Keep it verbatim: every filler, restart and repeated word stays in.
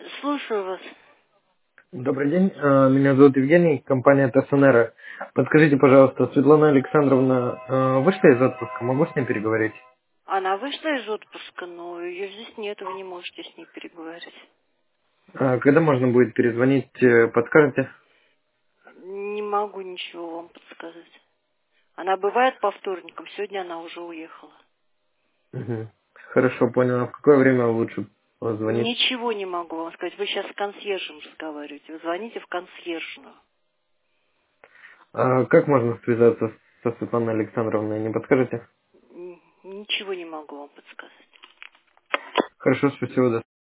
Слушаю вас. Добрый день, э, меня зовут Евгений, компания Тессонера. Подскажите, пожалуйста, Светлана Александровна э, вышла из отпуска, могу с ней переговорить? Она вышла из отпуска, но ее здесь нет, вы не можете с ней переговорить. Э, Когда можно будет перезвонить, э, подскажете? Не могу ничего вам подсказать. Она бывает по вторникам, сегодня она уже уехала. Мгм. Хорошо, понял. А в какое время лучше звонить? Ничего не могу вам сказать. Вы сейчас с консьержем разговариваете. Вы звоните в консьержную. А как можно связаться со Светланой Александровной, не подскажете? Н- Ничего не могу вам подсказать. Хорошо, спасибо, до